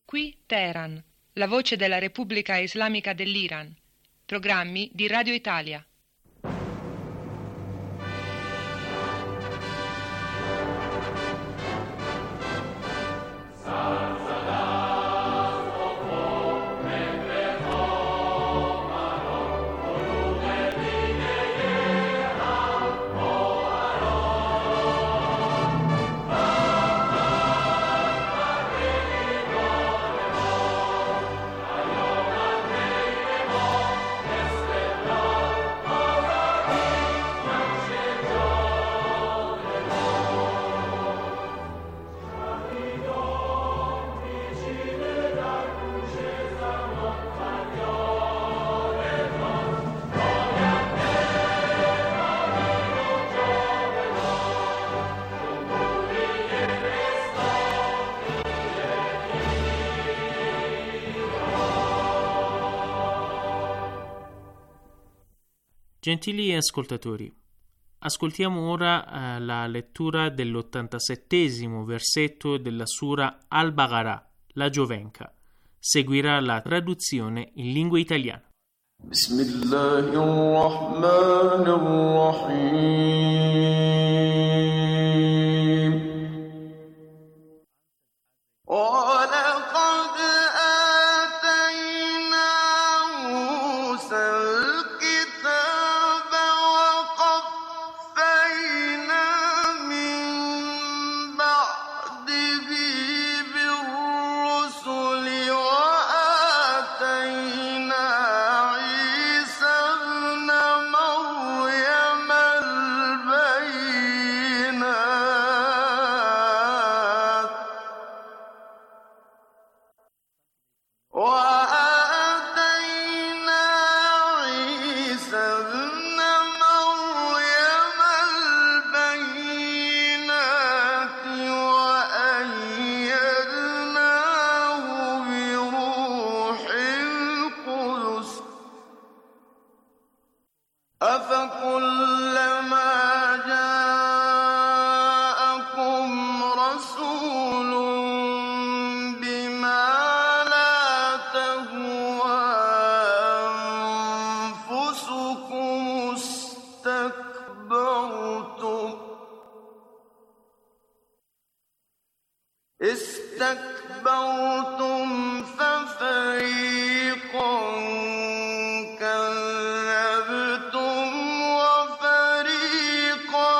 Qui Teheran, la voce della Repubblica Islamica dell'Iran. Programmi di Radio Italia. Gentili ascoltatori, ascoltiamo ora la lettura dell'87° versetto della Sura Al-Baqarah, la Giovenca. Seguirà la traduzione in lingua italiana. Bismillahirrahmanirrahim. استكبرتم ففريقا كذبتم وفريقا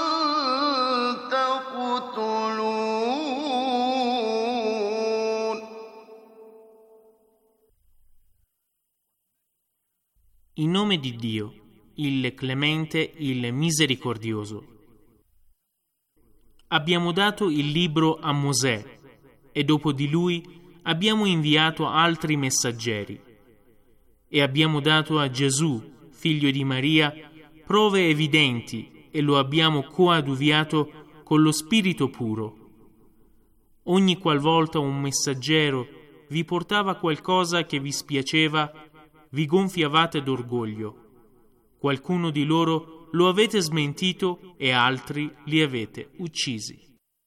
تقتلون. In nome di Dio, il Clemente, il Misericordioso. Abbiamo dato il libro a Mosè e dopo di lui abbiamo inviato altri messaggeri e abbiamo dato a Gesù, figlio di Maria, prove evidenti e lo abbiamo coadiuviato con lo Spirito puro. Ogni qualvolta un messaggero vi portava qualcosa che vi spiaceva, vi gonfiavate d'orgoglio. Qualcuno di loro lo avete smentito e altri li avete uccisi.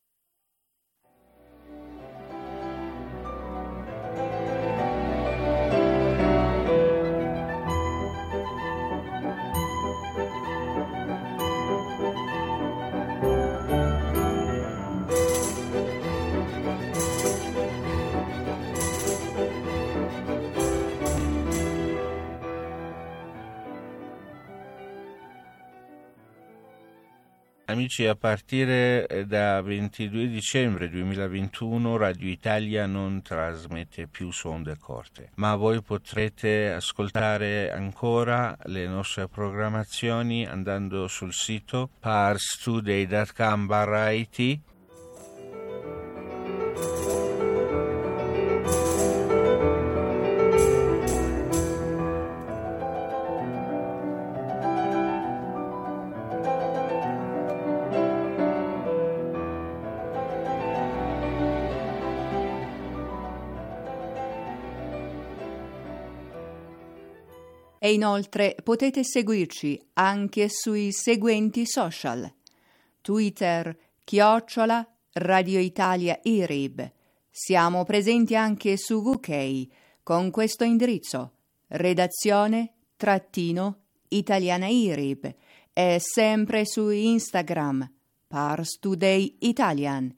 Amici, a partire da 22 dicembre 2021 Radio Italia non trasmette più su onde corte, ma voi potrete ascoltare ancora le nostre programmazioni andando sul sito parstoday.com/it. E inoltre potete seguirci anche sui seguenti social: Twitter @ Radio Italia IRIB, Siamo presenti anche su UK con questo indirizzo: redazione-italianairib, e sempre su Instagram Pars Today Italian.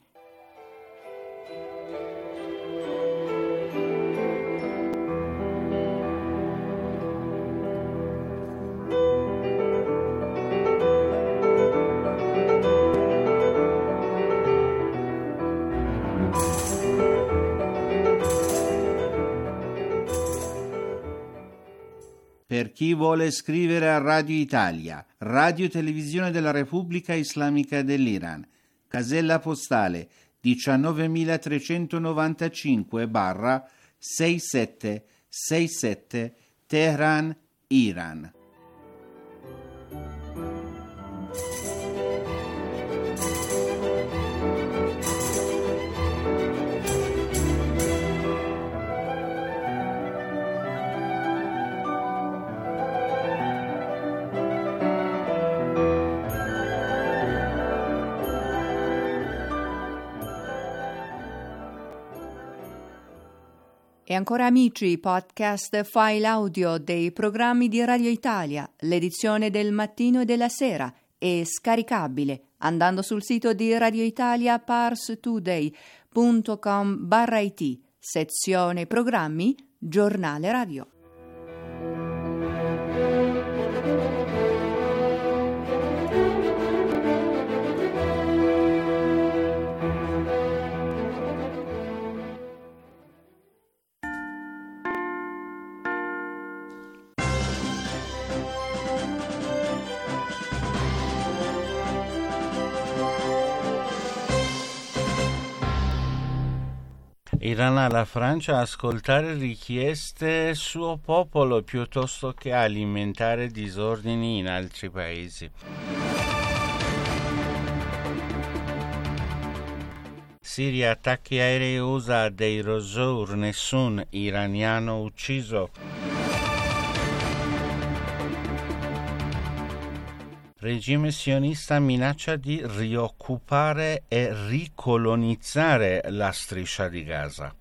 Per chi vuole scrivere a Radio Italia, Radio Televisione della Repubblica Islamica dell'Iran, casella postale 19.395/6767 Teheran, Iran. E ancora amici, podcast file audio dei programmi di Radio Italia, l'edizione del mattino e della sera, è scaricabile andando sul sito di Radio Italia parstoday.com/it, sezione programmi, giornale radio. Iran alla Francia a ascoltare richieste suo popolo piuttosto che alimentare disordini in altri paesi. Siria, attacchi aerei USA dei Rozour, nessun iraniano ucciso. Regime sionista minaccia di rioccupare e ricolonizzare la striscia di Gaza.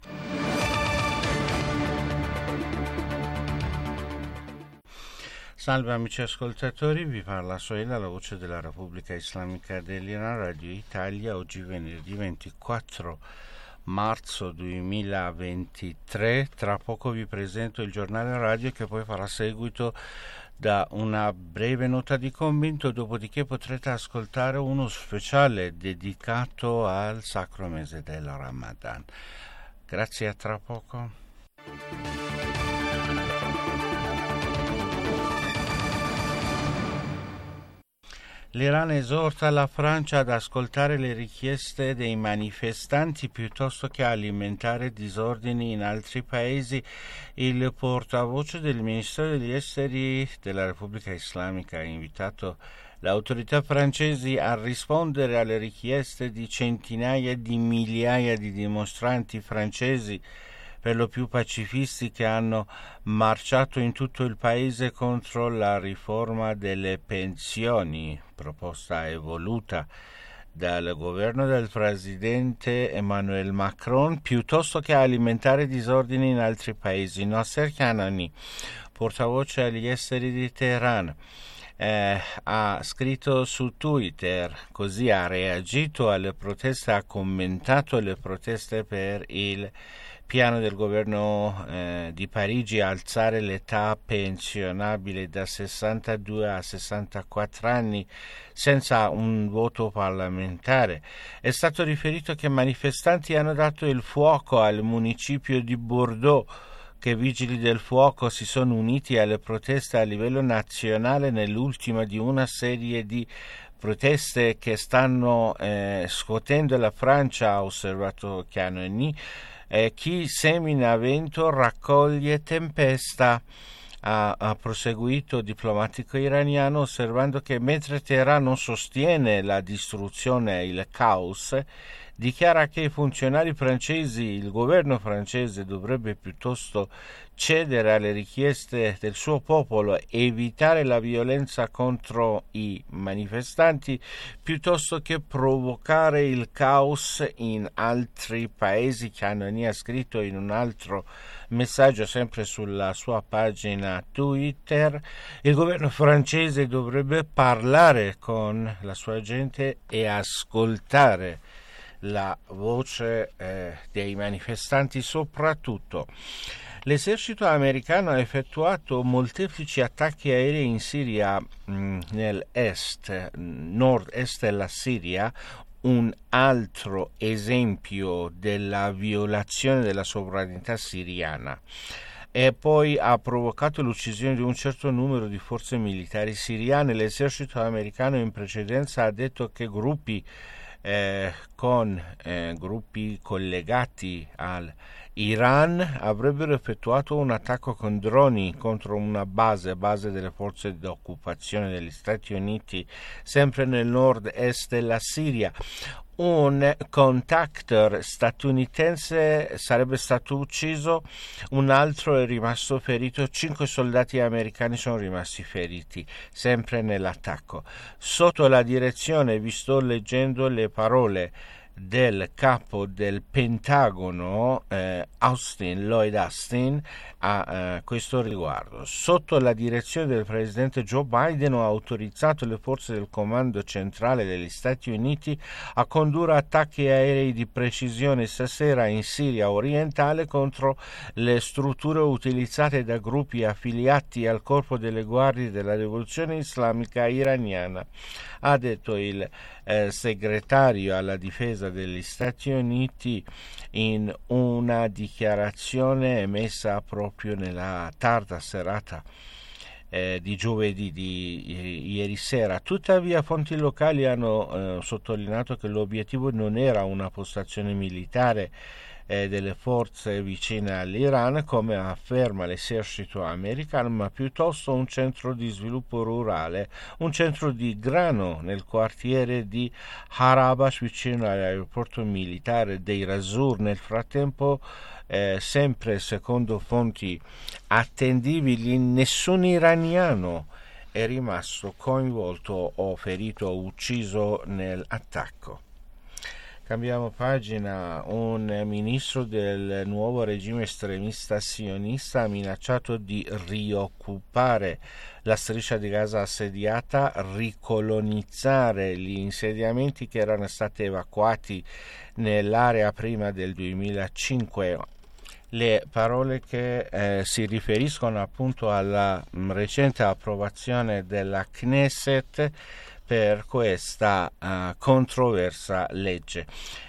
Salve amici ascoltatori, vi parla Soela, la voce della Repubblica Islamica dell'Iran, Radio Italia. Oggi venerdì 24 marzo 2023. Tra poco vi presento il giornale radio che poi farà seguito da una breve nota di commento, dopodiché potrete ascoltare uno speciale dedicato al sacro mese del Ramadan. Grazie, a tra poco. L'Iran esorta la Francia ad ascoltare le richieste dei manifestanti piuttosto che alimentare disordini in altri paesi. Il portavoce del Ministero degli Esteri della Repubblica Islamica ha invitato le autorità francesi a rispondere alle richieste di centinaia di migliaia di dimostranti francesi, per lo più pacifisti, che hanno marciato in tutto il paese contro la riforma delle pensioni, proposta e voluta dal governo del presidente Emmanuel Macron, piuttosto che alimentare disordini in altri paesi. Nasser Kanani, portavoce agli esteri di Teheran, ha scritto su Twitter, così ha reagito alle proteste, ha commentato le proteste per il piano del governo di Parigi a alzare l'età pensionabile da 62 a 64 anni senza un voto parlamentare. È stato riferito che manifestanti hanno dato il fuoco al municipio di Bordeaux, che vigili del fuoco si sono uniti alle proteste a livello nazionale nell'ultima di una serie di proteste che stanno scuotendo la Francia, ha osservato Chianoni. Chi semina vento raccoglie tempesta, ha proseguito diplomatico iraniano, osservando che mentre Teheran non sostiene la distruzione e il caos dichiara che i funzionari francesi, il governo francese dovrebbe piuttosto cedere alle richieste del suo popolo, evitare la violenza contro i manifestanti piuttosto che provocare il caos in altri paesi. Canoni ha scritto in un altro messaggio sempre sulla sua pagina Twitter: il governo francese dovrebbe parlare con la sua gente e ascoltare la voce dei manifestanti. Soprattutto l'esercito americano ha effettuato molteplici attacchi aerei in Siria, nord-est della Siria, un altro esempio della violazione della sovranità siriana, e poi ha provocato l'uccisione di un certo numero di forze militari siriane. L'esercito americano in precedenza ha detto che gruppi collegati al Iran avrebbero effettuato un attacco con droni contro una base delle forze di occupazione degli Stati Uniti sempre nel nord-est della Siria. Un contactor statunitense sarebbe stato ucciso, un altro è rimasto ferito, 5 soldati americani sono rimasti feriti sempre nell'attacco. Sotto la direzione, vi sto leggendo le parole del capo del Pentagono, Lloyd Austin, a questo riguardo. Sotto la direzione del presidente Joe Biden ho autorizzato le forze del comando centrale degli Stati Uniti a condurre attacchi aerei di precisione stasera in Siria orientale contro le strutture utilizzate da gruppi affiliati al corpo delle guardie della rivoluzione islamica iraniana, ha detto il segretario alla difesa degli Stati Uniti in una dichiarazione emessa proprio nella tarda serata di giovedì di ieri sera. Tuttavia fonti locali hanno sottolineato che l'obiettivo non era una postazione militare delle forze vicine all'Iran, come afferma l'esercito americano, ma piuttosto un centro di sviluppo rurale, un centro di grano nel quartiere di Harabash vicino all'aeroporto militare dei Razur. Nel frattempo, sempre secondo fonti attendibili, nessun iraniano è rimasto coinvolto o ferito o ucciso nell'attacco. Cambiamo pagina. Un ministro del nuovo regime estremista sionista ha minacciato di rioccupare la striscia di Gaza assediata, ricolonizzare gli insediamenti che erano stati evacuati nell'area prima del 2005. Le parole che si riferiscono appunto alla recente approvazione della Knesset per questa controversa legge.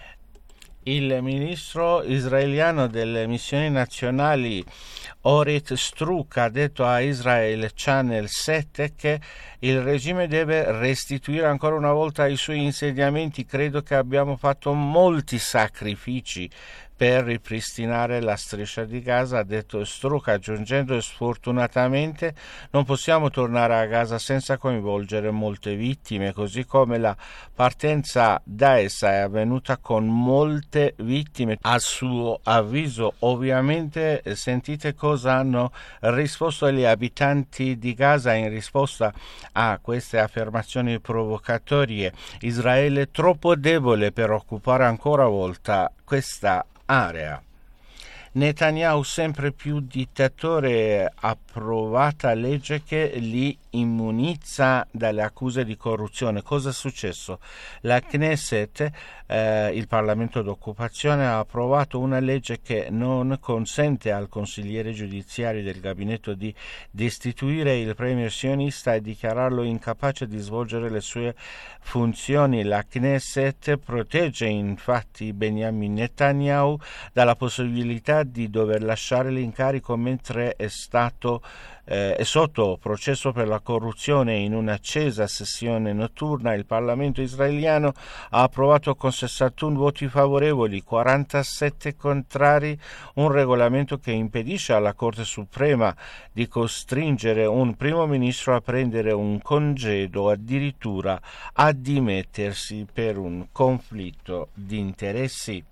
Il ministro israeliano delle missioni nazionali Orit Struk ha detto a Israel Channel 7 che il regime deve restituire ancora una volta i suoi insediamenti. Credo che abbiamo fatto molti sacrifici per ripristinare la striscia di Gaza, ha detto Struk, aggiungendo: sfortunatamente non possiamo tornare a Gaza senza coinvolgere molte vittime, così come la partenza da essa è avvenuta con molte vittime. A suo avviso, ovviamente, sentite cosa hanno risposto gli abitanti di Gaza in risposta a queste affermazioni provocatorie. Israele è troppo debole per occupare ancora una volta questa area. Netanyahu sempre più dittatore, approvata legge che li immunizza dalle accuse di corruzione. Cosa è successo? La Knesset, il Parlamento d'occupazione, ha approvato una legge che non consente al consigliere giudiziario del gabinetto di destituire il premier sionista e dichiararlo incapace di svolgere le sue funzioni. La Knesset protegge infatti Benjamin Netanyahu dalla possibilità possibilità di dover lasciare l'incarico mentre è sotto processo per la corruzione. In un'accesa sessione notturna il Parlamento israeliano ha approvato con 61 voti favorevoli, 47 contrari, un regolamento che impedisce alla Corte Suprema di costringere un primo ministro a prendere un congedo, addirittura a dimettersi per un conflitto di interessi.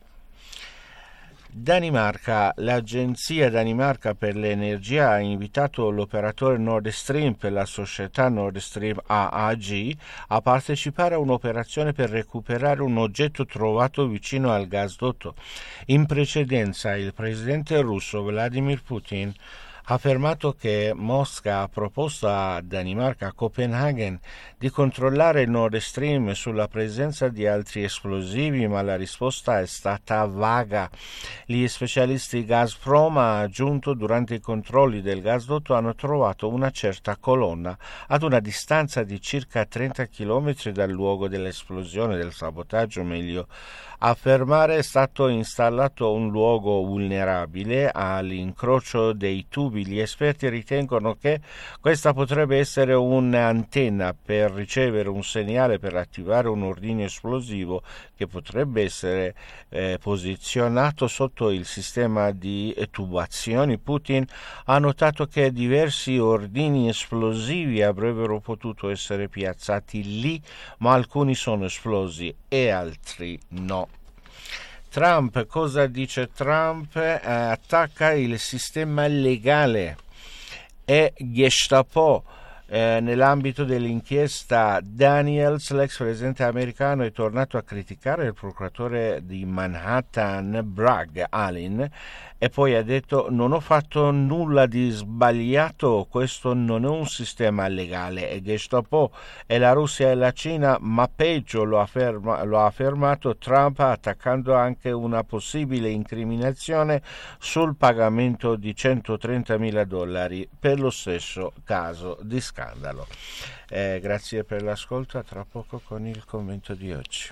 Danimarca. L'agenzia Danimarca per l'energia ha invitato l'operatore Nord Stream per la società Nord Stream AG a partecipare a un'operazione per recuperare un oggetto trovato vicino al gasdotto. In precedenza il presidente russo Vladimir Putin ha affermato che Mosca ha proposto a Danimarca, a Copenaghen, di controllare il Nord Stream sulla presenza di altri esplosivi, ma la risposta è stata vaga. Gli specialisti Gazprom, ha aggiunto, durante i controlli del gasdotto hanno trovato una certa colonna ad una distanza di circa 30 km dal luogo dell'esplosione, del sabotaggio meglio. Affermare è stato installato un luogo vulnerabile all'incrocio dei tubi. Gli esperti ritengono che questa potrebbe essere un'antenna per ricevere un segnale per attivare un ordigno esplosivo che potrebbe essere posizionato sotto il sistema di tubazioni. Putin ha notato che diversi ordigni esplosivi avrebbero potuto essere piazzati lì, ma alcuni sono esplosi e altri no. Trump, cosa dice Trump? Attacca il sistema legale e Gestapo. Nell'ambito dell'inchiesta Daniels, l'ex presidente americano è tornato a criticare il procuratore di Manhattan Bragg Allen e poi ha detto: non ho fatto nulla di sbagliato, questo non è un sistema legale, e Gestapo è la Russia e la Cina, ma peggio, lo ha affermato Trump, attaccando anche una possibile incriminazione sul pagamento di $130.000 per lo stesso caso di scandalo. Grazie per l'ascolto, a tra poco con il commento di oggi.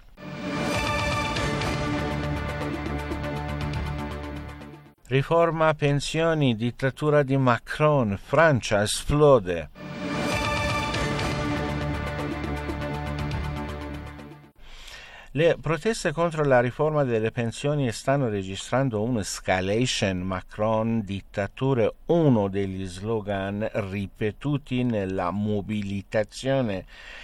Riforma pensioni, dittatura di Macron, Francia esplode. Le proteste contro la riforma delle pensioni stanno registrando un'escalation. Macron, dittatura, uno degli slogan ripetuti nella mobilitazione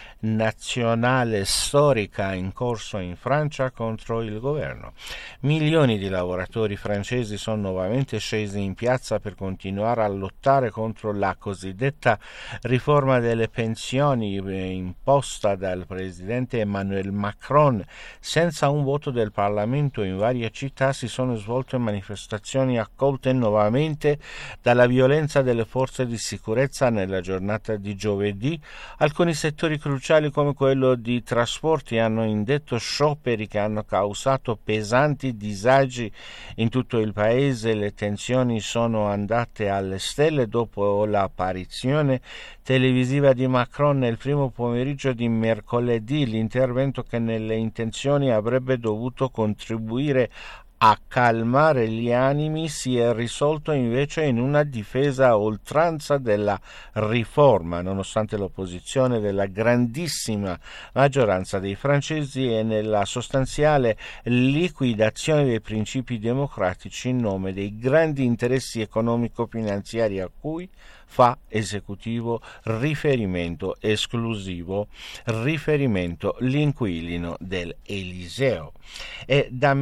nazionale storica in corso in Francia contro il governo. Milioni di lavoratori francesi sono nuovamente scesi in piazza per continuare a lottare contro la cosiddetta riforma delle pensioni imposta dal presidente Emmanuel Macron. Senza un voto del Parlamento, in varie città si sono svolte manifestazioni accolte nuovamente dalla violenza delle forze di sicurezza nella giornata di giovedì. Alcuni settori cruciali come quello di trasporti hanno indetto scioperi che hanno causato pesanti disagi in tutto il paese. Le tensioni sono andate alle stelle dopo l'apparizione televisiva di Macron nel primo pomeriggio di mercoledì. L'intervento, che nelle intenzioni avrebbe dovuto contribuire a calmare gli animi, si è risolto invece in una difesa a oltranza della riforma, nonostante l'opposizione della grandissima maggioranza dei francesi, e nella sostanziale liquidazione dei principi democratici in nome dei grandi interessi economico-finanziari a cui fa esecutivo riferimento esclusivo, riferimento l'inquilino del Eliseo. E dal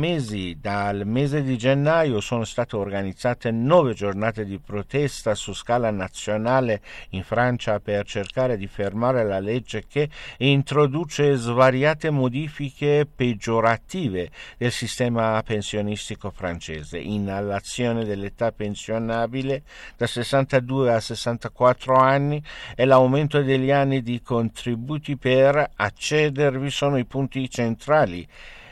mese di gennaio sono state organizzate 9 giornate di protesta su scala nazionale in Francia per cercare di fermare la legge che introduce svariate modifiche peggiorative del sistema pensionistico francese: inallazione dell'età pensionabile da 62 a 64 anni e l'aumento degli anni di contributi per accedervi sono i punti centrali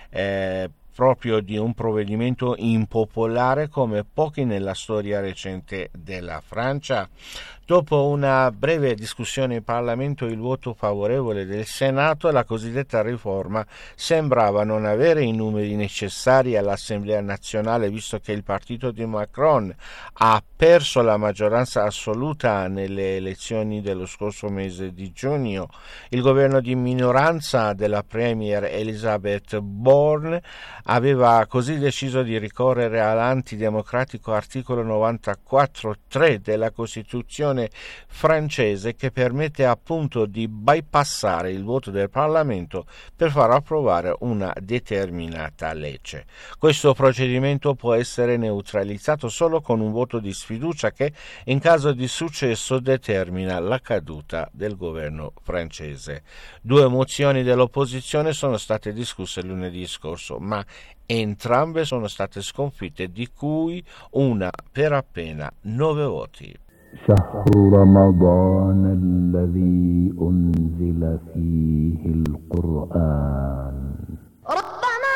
proprio di un provvedimento impopolare come pochi nella storia recente della Francia. Dopo una breve discussione in Parlamento e il voto favorevole del Senato, la cosiddetta riforma sembrava non avere i numeri necessari all'Assemblea nazionale, visto che il partito di Macron ha perso la maggioranza assoluta nelle elezioni dello scorso mese di giugno. Il governo di minoranza della premier Elisabeth Borne aveva così deciso di ricorrere all'antidemocratico articolo 94.3 della Costituzione francese, che permette appunto di bypassare il voto del Parlamento per far approvare una determinata legge. Questo procedimento può essere neutralizzato solo con un voto di sfiducia che, in caso di successo, determina la caduta del governo francese. 2 mozioni dell'opposizione sono state discusse lunedì scorso, ma entrambe sono state sconfitte, di cui una per appena 9 voti. شهر رمضان الذي أنزل فيه القرآن ربنا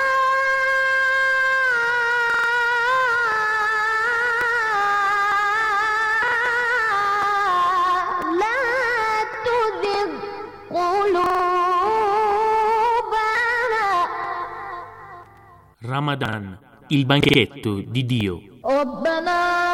لا تزغ قلوبنا. Ramadan, il banchetto di Dio. ربنا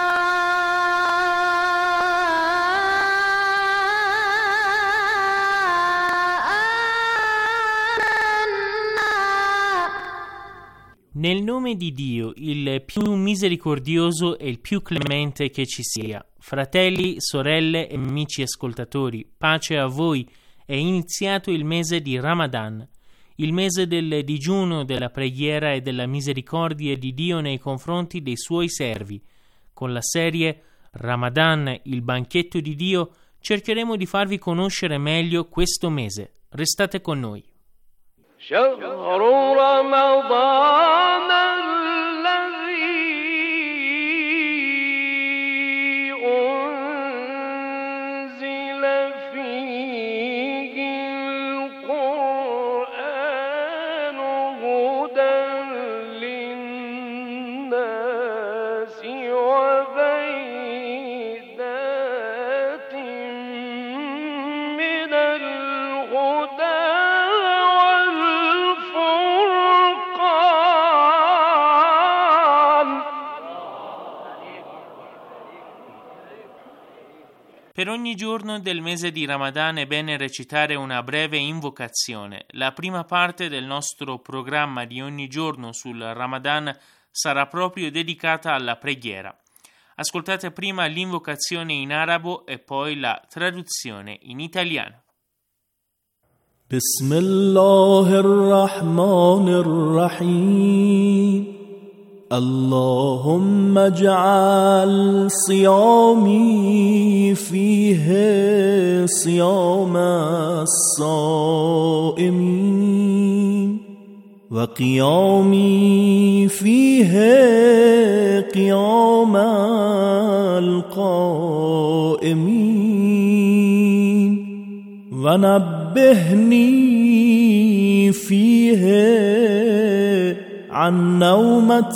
Nel nome di Dio, il più misericordioso e il più clemente che ci sia. Fratelli, sorelle e amici ascoltatori, pace a voi. È iniziato il mese di Ramadan, il mese del digiuno, della preghiera e della misericordia di Dio nei confronti dei suoi servi. Con la serie Ramadan, il banchetto di Dio, cercheremo di farvi conoscere meglio questo mese. Restate con noi. شهر رمضان الذي أنزل فيه القرآن هدى للناس وبينات من الهدى Per ogni giorno del mese di Ramadan è bene recitare una breve invocazione. La prima parte del nostro programma di ogni giorno sul Ramadan sarà proprio dedicata alla preghiera. Ascoltate prima l'invocazione in arabo e poi la traduzione in italiano. Bismillahirrahmanirrahim. اللهم اجعل صيامي فيه صيام الصائمين وقيامي فيه قيام القائمين ونبهني فيه عن نومة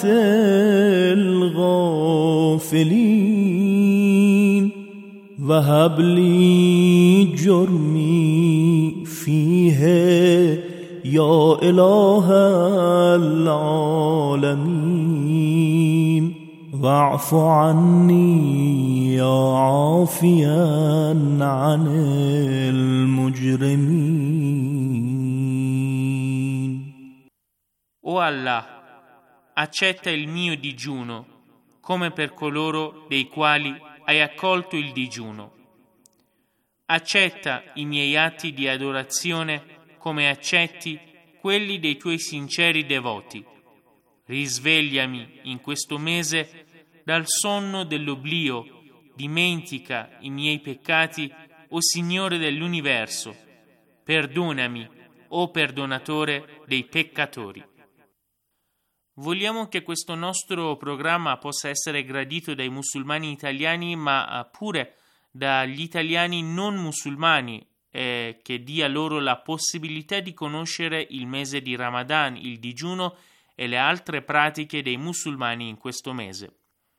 الغافلين وهب لي جرمي فيه يا إله العالمين واعف عني يا عافيا عن المجرمين. O Allah, accetta il mio digiuno, come per coloro dei quali hai accolto il digiuno. Accetta i miei atti di adorazione come accetti quelli dei tuoi sinceri devoti. Risvegliami in questo mese dal sonno dell'oblio, dimentica i miei peccati, o Signore dell'universo. Perdonami, o perdonatore dei peccatori. Vogliamo che questo nostro programma possa essere gradito dai musulmani italiani, ma pure dagli italiani non musulmani, e che dia loro la possibilità di conoscere il mese di Ramadan, il digiuno e le altre pratiche dei musulmani in questo mese.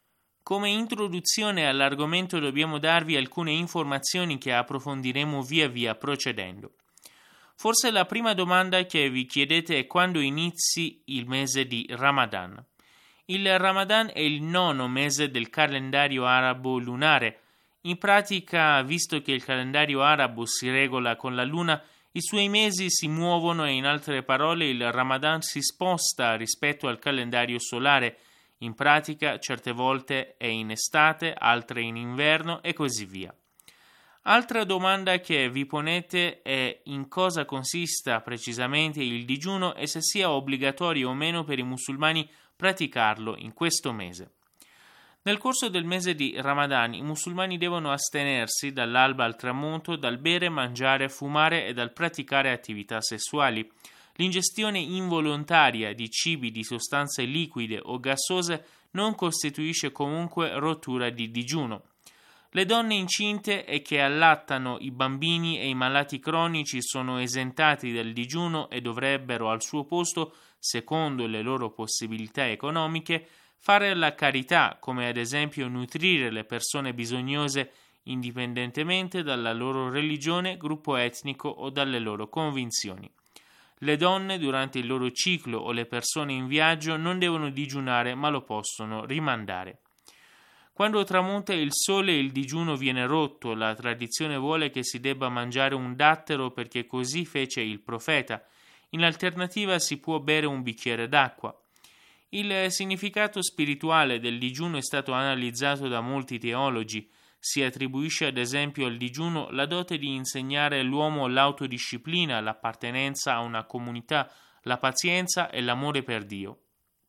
Come introduzione all'argomento dobbiamo darvi alcune informazioni che approfondiremo via via procedendo. Forse la prima domanda che vi chiedete è quando inizi il mese di Ramadan. Il Ramadan è il 9° mese del calendario arabo lunare. In pratica, visto che il calendario arabo si regola con la luna, i suoi mesi si muovono e in altre parole il Ramadan si sposta rispetto al calendario solare. In pratica, certe volte è in estate, altre in inverno e così via. Altra domanda che vi ponete è in cosa consista precisamente il digiuno e se sia obbligatorio o meno per i musulmani praticarlo in questo mese. Nel corso del mese di Ramadan i musulmani devono astenersi dall'alba al tramonto dal bere, mangiare, fumare e dal praticare attività sessuali. L'ingestione involontaria di cibi, di sostanze liquide o gassose non costituisce comunque rottura di digiuno. Le donne incinte e che allattano i bambini e i malati cronici sono esentati dal digiuno e dovrebbero al suo posto, secondo le loro possibilità economiche, fare la carità, come ad esempio nutrire le persone bisognose indipendentemente dalla loro religione, gruppo etnico o dalle loro convinzioni. Le donne durante il loro ciclo o le persone in viaggio non devono digiunare ma lo possono rimandare. Quando tramonta il sole il digiuno viene rotto, la tradizione vuole che si debba mangiare un dattero perché così fece il profeta, in alternativa si può bere un bicchiere d'acqua. Il significato spirituale del digiuno è stato analizzato da molti teologi. Si attribuisce ad esempio al digiuno la dote di insegnare all'uomo l'autodisciplina, l'appartenenza a una comunità, la pazienza e l'amore per Dio.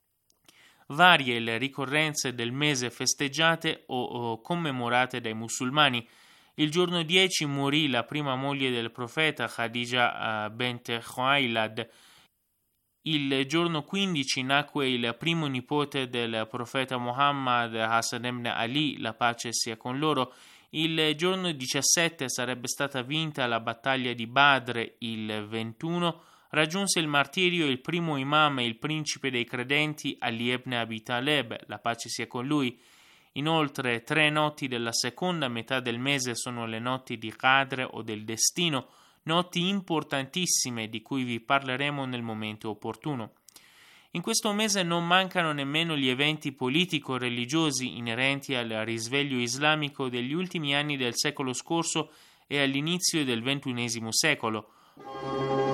Varie le ricorrenze del mese festeggiate o commemorate dai musulmani. Il giorno 10 morì la prima moglie del profeta, Khadija bint Khuwailad. Il giorno 15 nacque il primo nipote del profeta Muhammad, Hassan ibn Ali, la pace sia con loro. Il giorno 17 sarebbe stata vinta la battaglia di Badr. Il 21 raggiunse il martirio il primo imam e il principe dei credenti, Ali ibn Abi Taleb, la pace sia con lui. Inoltre 3 notti della seconda metà del mese sono le notti di Qadr o del destino, notti importantissime di cui vi parleremo nel momento opportuno. In questo mese non mancano nemmeno gli eventi politico-religiosi inerenti al risveglio islamico degli ultimi anni del secolo scorso e all'inizio del XXI secolo.